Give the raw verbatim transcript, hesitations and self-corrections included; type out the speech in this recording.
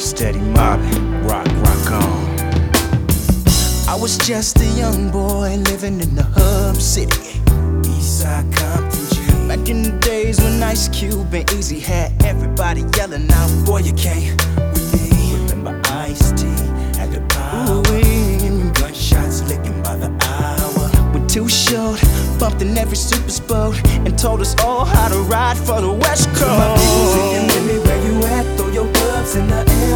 steady mobbing, rock, rock on. I was just a young boy living in the hub city, Eastside Compton G. Back in the days when Ice Cube and Easy had everybody yelling out, boy, you can't with me. Remember Ice-T had the power, hearing gunshots licking by the hour. We're Too Short bumped in every super boat and told us all how to ride for the West Coast. My music and Billy, where you at? Throw your gloves in the air.